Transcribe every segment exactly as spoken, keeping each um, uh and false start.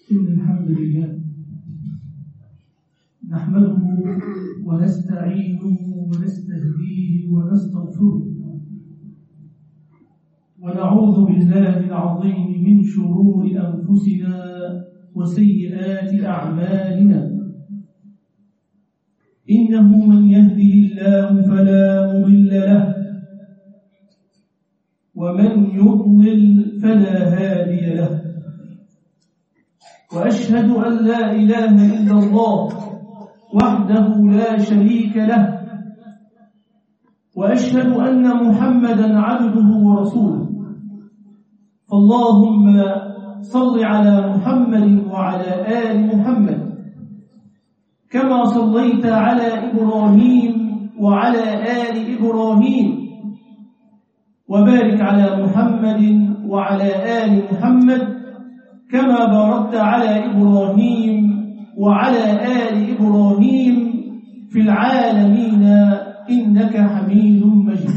إن الحمد لله نحمده ونستعينه ونستهديه ونستغفره ونعوذ بالله العظيم من شرور أنفسنا وسيئات أعمالنا. إنه من يهده الله فلا مضل له ومن يضلل فلا هادي له، وأشهد أن لا إله إلا الله وحده لا شريك له، وأشهد أن محمدا عبده ورسوله. فاللهم صل على محمد وعلى آل محمد كما صليت على إبراهيم وعلى آل إبراهيم، وبارك على محمد وعلى آل محمد كما باركت على إبراهيم وعلى آل إبراهيم في العالمين إنك حميد مجيد.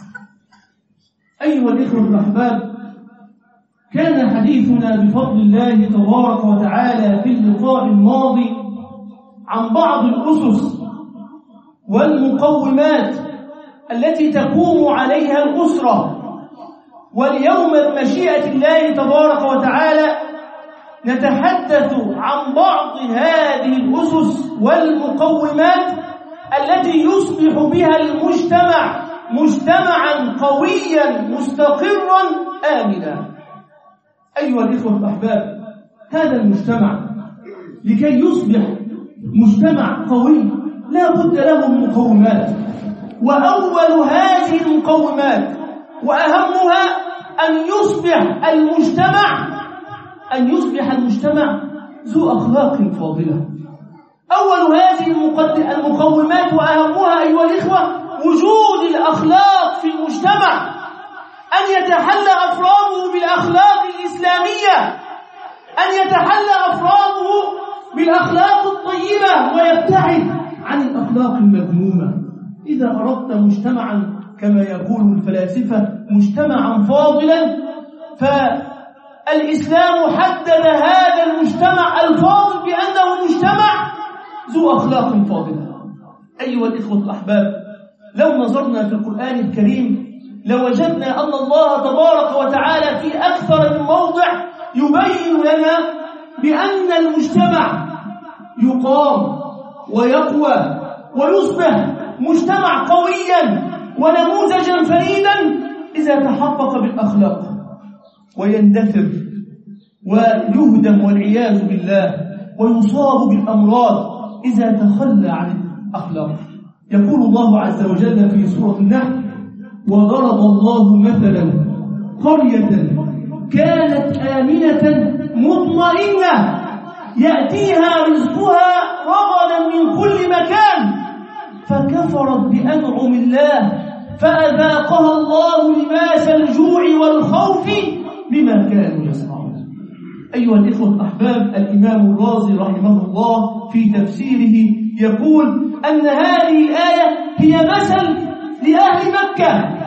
أيها الإخوة الأحباب، كان حديثنا بفضل الله تبارك وتعالى في اللقاء الماضي عن بعض الأسس والمقومات التي تقوم عليها الأسرة، واليوم بمشيئة الله تبارك وتعالى نتحدث عن بعض هذه الأسس والمقومات التي يصبح بها المجتمع مجتمعا قويا مستقرا آمنا. أيها الإخوة الأحباب، هذا المجتمع لكي يصبح مجتمع قوي لا بد له من مقومات، وأول هذه المقومات وأهمها أن يصبح المجتمع أن يصبح المجتمع ذو أخلاق فاضلة. أول هذه المقومات وأهمها أيها الإخوة وجود الأخلاق في المجتمع، أن يتحلى أفراده بالأخلاق الإسلامية، أن يتحلى أفراده بالأخلاق الطيبة ويبتعد عن الأخلاق المذمومة. إذا أردت مجتمعا كما يقول الفلاسفة مجتمعا فاضلا، فالإسلام حدد هذا المجتمع الفاضل بأنه مجتمع ذو أخلاق فاضلة. أيها الإخوة الأحباب، لو نظرنا في القرآن الكريم لوجدنا أن الله تبارك وتعالى في أكثر من موضع يبين لنا بأن المجتمع يقام ويقوى ويصبح مجتمع قويا ونموذجا فريدا إذا تحقق بالأخلاق، ويندثر ويهدم والعياذ بالله ويصاب بالأمراض إذا تخلى عن الأخلاق. يقول الله عز وجل في سورة النحل: وضرب الله مثلا قرية كانت آمنة مطمئنة يأتيها رزقها رغدا من كل مكان فكفرت بأنعم الله فأذاقها الله لباس الجوع والخوف بما كانوا يصنعون. أيها الإخوة الأحباب، الإمام الرازي رحمه الله في تفسيره يقول أن هذه الآية هي مثل لأهل مكة.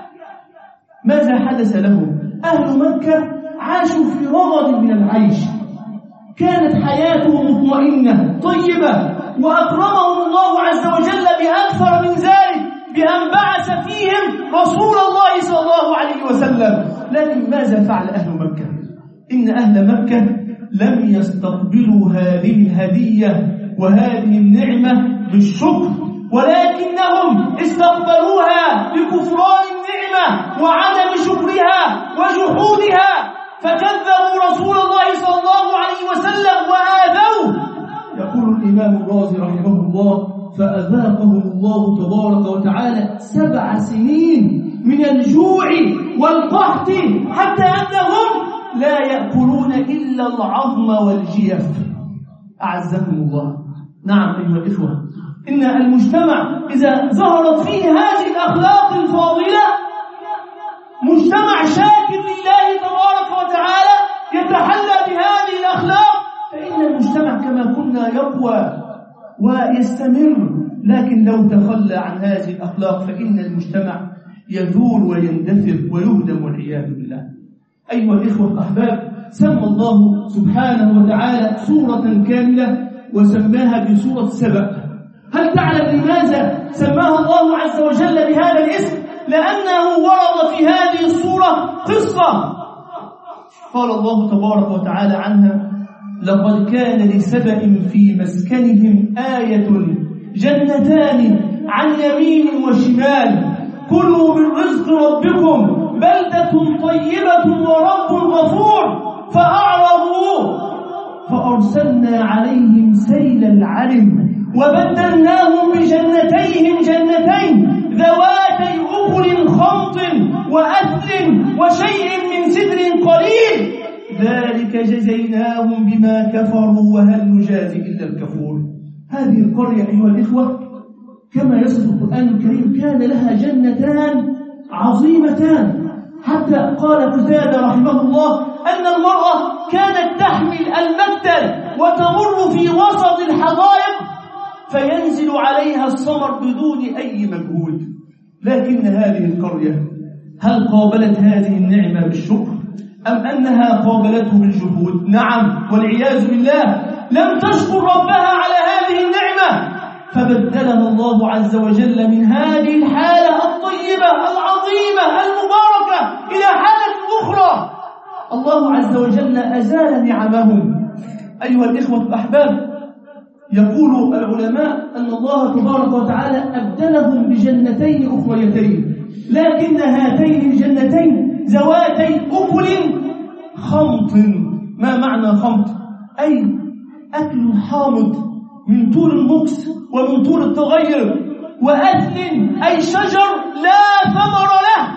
ماذا حدث لهم؟ أهل مكة عاشوا في رغد من العيش، كانت حياتهم مطمئنة طيبة، وأكرمهم الله عز وجل بأكثر من ذلك بأن بعث فيهم رسول الله صلى الله عليه وسلم. لكن ماذا فعل أهل مكة؟ إن أهل مكة لم يستقبلوا هذه الهدية وهذه النعمة بالشكر، ولكنهم استقبلوها بكفران النعمة وعدم شكرها وجحودها، فكذبوا رسول الله صلى الله عليه وسلم وآذوه. يقول الإمام الرازي رحمه الله: فأذاقهم الله تبارك وتعالى سبع سنين من الجوع والقحط حتى أنهم لا يأكلون إلا العظم والجيف. أعزكم الله. نعم أيها الإخوة، إن المجتمع إذا ظهرت فيه هذه الأخلاق الفاضلة مجتمع شاكر لله تبارك وتعالى يتحلى بهذه الأخلاق، فإن المجتمع كما كنا يقوى ويستمر. لكن لو تخلى عن هذه الأخلاق فإن المجتمع يذول ويندثر ويهدم والعياذ بالله. أيها الإخوة الأحباب، سمى الله سبحانه وتعالى سورة كاملة وسماها بسورة سبأ. هل تعلم لماذا سماها الله عز وجل بهذا الاسم؟ لأنه ورد في هذه السورة قصة قال الله تبارك وتعالى عنها: لقد كان لسبأ في مسكنهم آية جنتان عن يمين وشمال كلوا من رزق ربكم بلدة طيبة ورب غفور فأعرضوا فأرسلنا عليهم سيل العرم وبدلناهم بجنتيهم جنتين ذواتي أكل خمط وأثل وشيء من سدر قليل ذلك جزيناهم بما كفروا وهل نجازي إلا الكفور. هذه القرية أيها الإخوة كما يصف القرآن الكريم كان لها جنتان عظيمتان، حتى قال قتادة رحمه الله أن المرأة كانت تحمل المكتل وتمر في وسط الحدائق فينزل عليها الثمر بدون أي مجهود. لكن هذه القرية هل قابلت هذه النعمة بالشكر أم أنها قابلته بالجهود؟ نعم والعياذ بالله، لم تشكر ربها على هذه النعمة فبدلها الله عز وجل من هذه الحالة الطيبة العظيمة المباركة إلى حالة أخرى. الله عز وجل أزال نعمهم. أيها الإخوة الأحباب، يقول العلماء أن الله تبارك وتعالى أبدلهم بجنتين أخريتين، لكن هاتين الجنتين ذواتي أكل خمط. ما معنى خمط؟ أي أكل حامض من طول المكس ومن طول التغير، وأثل أي شجر لا ثمر له،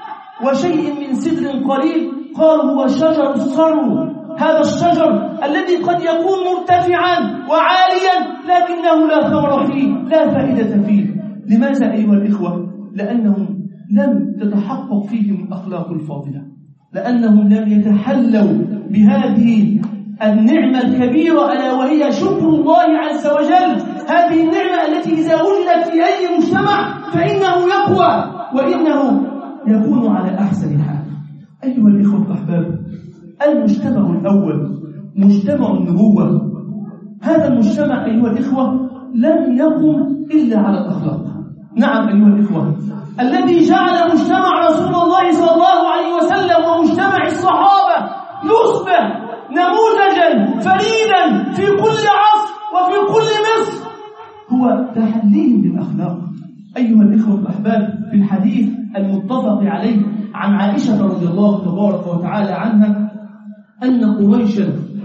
وشيء من سدر قليل قال هو شجر الصرو، هذا الشجر الذي قد يكون مرتفعا وعاليا لكنه لا ثمر فيه لا فائدة فيه. لماذا أيها الإخوة؟ لأنهم لم تتحقق فيهم الأخلاق الفاضلة، لأنهم لم يتحلوا بهذه النعمة الكبيرة ألا وهي شكر الله عز وجل. هذه النعمة التي إذا وجدت في أي مجتمع فإنه يقوى وإنه يكون على أحسن حال. أيها الإخوة الأحباب، المجتمع الأول مجتمع النبوة. هذا المجتمع أيها الإخوة لم يقم إلا على الأخلاق. نعم أيها الإخوة، الذي جعل مجتمع رسول الله صلى الله عليه وسلم ومجتمع الصحابة يصبح نموذجا فريدا في كل عصر وفي كل مصر هو تحليهم بالأخلاق. أيها الإخوة الأحباب، في الحديث المتفق عليه عن عائشة رضي الله تبارك وتعالى عنها أن قريشا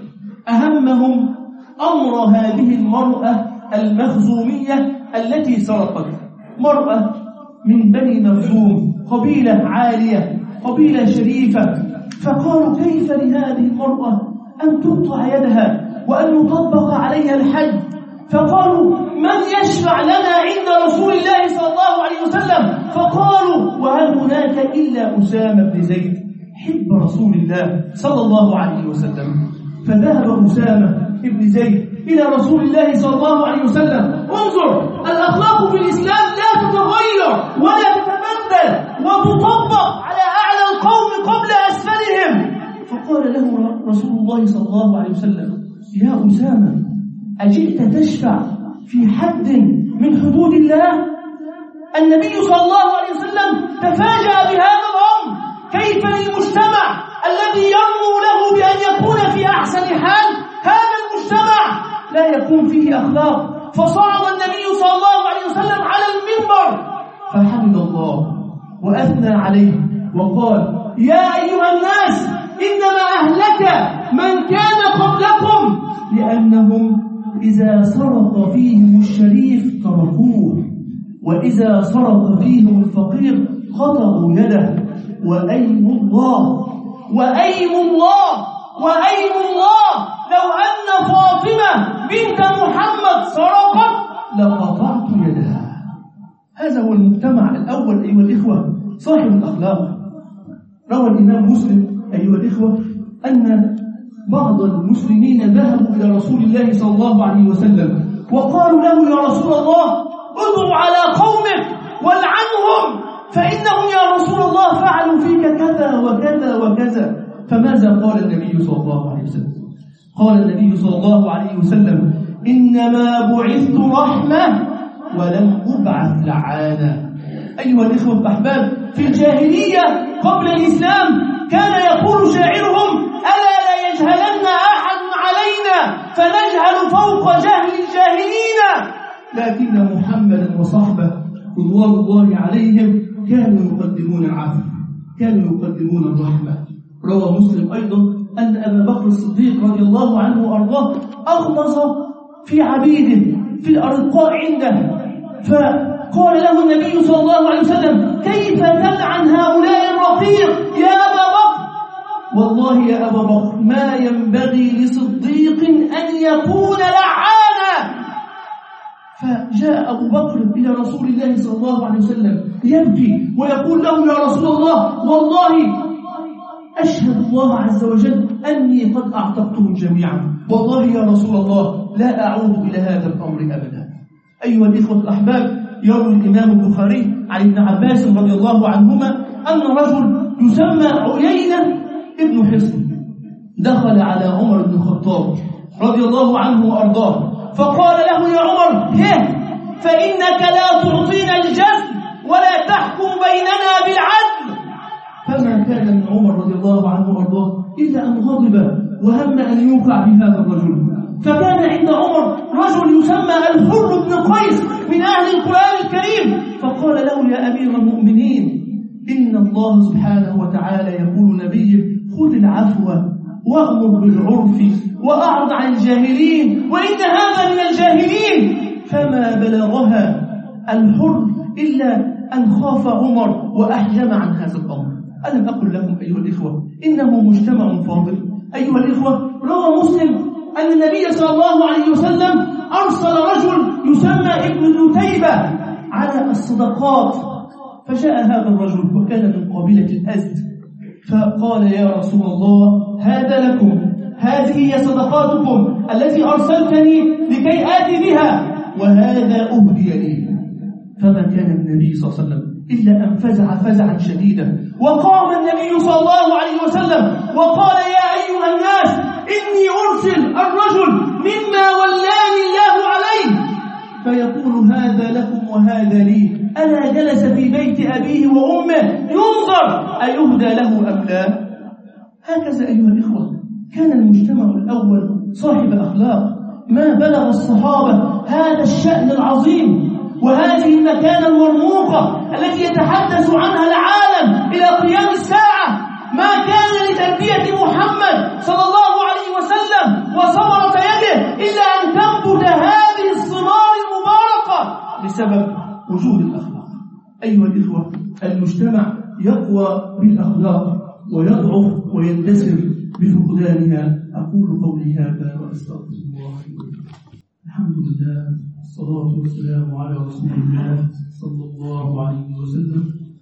أهمهم أمر هذه المرأة المخزومية التي سرقت، مرأة من بني مخزوم، قبيلة عالية، قبيلة شريفة. فقالوا كيف لهذه المرأة أن تقطع يدها وأن يطبق عليها الحد؟ فقالوا من يشفع لنا عند رسول الله صلى الله عليه وسلم؟ فقالوا وهل هناك إلا أسامة بن زيد حب رسول الله صلى الله عليه وسلم. فذهب أسامة بن زيد إلى رسول الله صلى الله عليه وسلم. انظر، الأخلاق في الإسلام لا تتغير ولا تتبدل وتطبق على أعلى القوم قبل أسفلهم. فقال له رسول الله صلى الله عليه وسلم يا أسامة أجئت تشفع في حد من حدود الله؟ النبي صلى الله عليه وسلم تفاجأ بهذا الأمر. كيف للمجتمع الذي يرمو له بأن يكون في أحسن حال هذا المجتمع لا يكون فيه أخلاق؟ فصعد النبي صلى الله عليه وسلم على المنبر فحمد الله وأثنى عليه وقال يا أيها الناس إنما أهلك من كان قبلكم لأنهم إذا سرق فيهم الشريف تركوه وإذا سرق فيهم الفقير قطعوا يده. وأيم الله وأيم الله وأيم الله لو أن فاطمة بنت محمد سرقت لقطعت يدها. هذا هو المجتمع الأول أيها الإخوة صاحب الأخلاق. روى الإمام مسلم أيها الإخوة أن بعض المسلمين ذهبوا إلى رسول الله صلى الله عليه وسلم وقالوا له يا رسول الله ادعو على قومك والعنهم فإنهم يا رسول الله فعلوا فيك كذا وكذا وكذا. فماذا قال النبي صلى الله عليه وسلم؟ قال النبي صلى الله عليه وسلم: إنما بعثت رحمة ولم أبعث لعانا. أيها الإخوة الأحباب، في الجاهلية قبل الإسلام كان يقول شاعرهم: ألا لا يجهلن أحد علينا فنجهل فوق جهل الجاهلين. لكن محمدا وصحبه رضوان الله عليهم كانوا يقدمون العفو، كانوا يقدمون الرحمة. روى مسلم أيضا أن أبا بكر الصديق رضي الله عنه وأرضاه أغلظ في عبيده، في الأرقاء عنده، فقال له النبي صلى الله عليه وسلم: كيف تلعن هؤلاء الرقيق يا أبا بكر؟ والله يا أبا بكر ما ينبغي لصديق أن يكون لعانا. فجاء أبو بكر إلى رسول الله صلى الله عليه وسلم يبكي ويقول له: يا رسول الله، والله أشهد الله عز وجل أني قد أعتقتهم جميعا، والله يا رسول الله لا أعود إلى هذا الأمر أبدا. أيها الإخوة الأحباب، يروي الإمام البخاري عن ابن عباس رضي الله عنهما أن رجل يسمى عيينة ابن حصن دخل على عمر بن الخطاب رضي الله عنه وأرضاه فقال له: يا عمر، هه فإنك لا تعطينا الجزم ولا تحكم بيننا بالعدل. فما كان من عمر رضي الله عنه وأرضاه إلا أن غضب وهم أن يوقع بهذا الرجل. فكان عند عمر رجل يسمى الحر بن قيس من أهل القرآن الكريم، فقال له: يا أمير المؤمنين، إن الله سبحانه وتعالى يقول نبيه: خذ العفو وأمر بالعرف وأعرض عن الجاهلين، وإن هذا من الجاهلين. فما بلغها الحر إلا أن خاف عمر وأحجم عن هذا الأمر. ألم أقل لكم أيها الإخوة إنه مجتمع فاضل؟ أيها الإخوة، روى مسلم أن النبي صلى الله عليه وسلم أرسل رجل يسمى ابن نتيبة على الصدقات، فجاء هذا الرجل وكان من قبيلة الأزد، فقال: يا رسول الله، هذا لكم، هذه هي صدقاتكم التي أرسلتني لكي آتي بها، وهذا أهدي لي. فما كان النبي صلى الله عليه وسلم إلا أن فزع فزعا شديدا، وقام النبي صلى الله عليه وسلم وقال: يا أيها الناس، إني أرسل الرجل مما ولاني الله عليه، فيقول: هذا لكم وهذا لي، ألا جلس في بيت أبيه وأمه ينظر أيهدى له أم لا؟ هكذا أيها الإخوة كان المجتمع الأول صاحب أخلاق. ما بلغ الصحابة هذا الشأن العظيم وهذه المكانة المرموقة التي يتحدث عنها العالم إلى قيام الساعة. ما كان لتربية محمد صلى الله عليه وسلم وثمرة يده إلا أن تنبت هذه الثمار المباركة بسبب وجود الأخلاق. أيها الإخوة، المجتمع يقوى بالأخلاق ويضعف ويندثر بفقدانها. أقول قولي هذا وأستغفر الله. الحمد لله، الصلاة والسلام على رسول الله صلى الله عليه وسلم،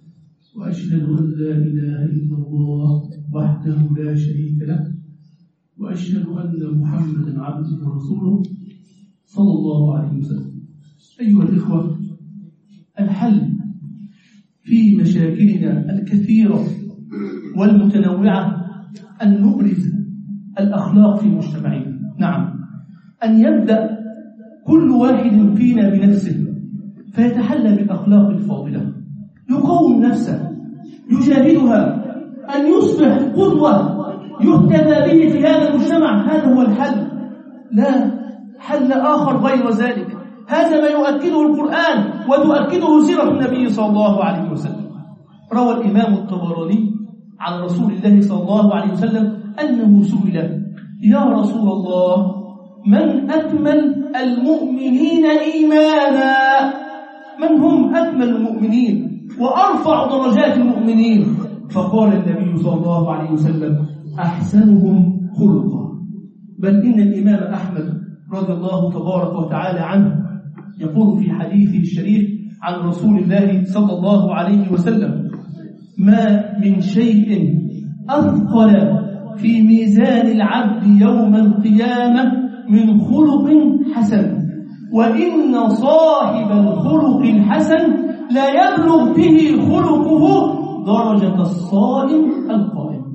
وأشهد أن لا إله إلا الله وحده لا شريك له، وأشهد أن محمدا عبده ورسوله صلى الله عليه وسلم. أيها الإخوة، الحل في مشاكلنا الكثيرة والمتنوعة أن نبرز الأخلاق في مجتمعنا. نعم، أن يبدأ كل واحد فينا بنفسه فيتحلى بالأخلاق الفاضلة، يقوم نفسه، يجاهدها، أن يصبح قدوة يهتدى به في هذا المجتمع. هذا هو الحل، لا حل آخر غير ذلك. هذا ما يؤكده القرآن وتؤكده سيرة النبي صلى الله عليه وسلم. روى الإمام الطبراني عن رسول الله صلى الله عليه وسلم أنه سئل: يا رسول الله، من أكمل المؤمنين إيمانا؟ من هم أكمل المؤمنين وأرفع درجات المؤمنين؟ فقال النبي صلى الله عليه وسلم: أحسنهم خلقا. بل إن الإمام أحمد رضي الله تبارك وتعالى عنه يقول في حديثه الشريف عن رسول الله صلى الله عليه وسلم: ما من شيء أثقل في ميزان العبد يوم القيامة من خلق حسن، وإن صاحب الخلق الحسن لا يبلغ به خلقه درجة الصائم القائم.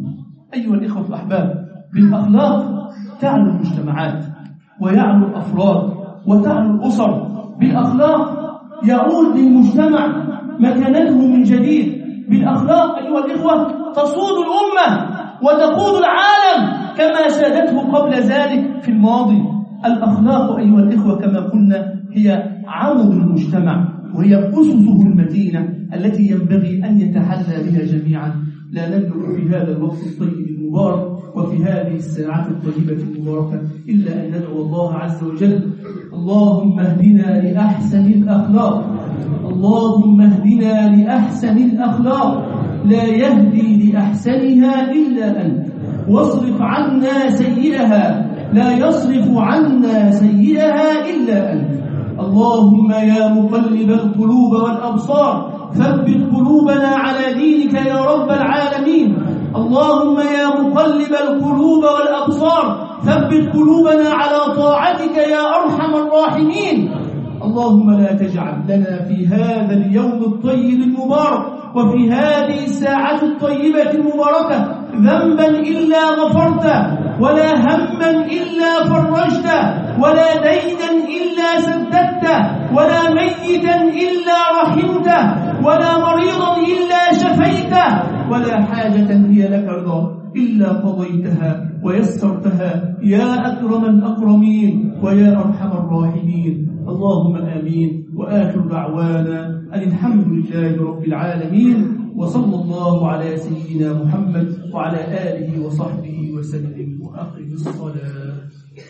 أيها الإخوة الأحباب، بالأخلاق تعلو المجتمعات ويعلو الأفراد وتعلو الأسر. بالأخلاق يعود للمجتمع مكانته من جديد. بالأخلاق أيها الإخوة تصود الأمة وتقود العالم كما سادته قبل ذلك في الماضي. الأخلاق أيها الإخوة كما قلنا هي عمود المجتمع وهي أسسه المتينة التي ينبغي أن يتحلى بها جميعا. لا نملك في هذا الوقت الطيب المبارك وفي هذه الساعة الطيبة المباركة إلا أن ندعو الله عز وجل: اللهم اهدنا لأحسن الأخلاق، اللهم اهدنا لأحسن الأخلاق، لا يهدي لأحسنها إلا أنت، واصرف عنا سيئها، لا يصرف عنا سيئها إلا أنت. اللهم يا مقلب القلوب والأبصار ثبت قلوبنا على دينك يا رب العالمين. اللهم يا مقلب القلوب والأبصار ثبت قلوبنا على طاعتك يا أرحم الراحمين. اللهم لا تجعل لنا في هذا اليوم الطيب المبارك وفي هذه الساعة الطيبة المباركة ذنبا إلا غفرته، ولا هما إلا فرجته، ولا دينا إلا سددته، ولا ميتا إلا رحمته، ولا مريضا إلا شفيته، ولا حاجة هي لك رضا إلا قضيتها ويسرتها يا أكرم الأكرمين ويا أرحم الراحمين. اللهم آمين. وآخر دعوانا أن الحمد لله رب العالمين، وصلى الله على سيدنا محمد وعلى آله وصحبه وسلم. وأقم الصلاة.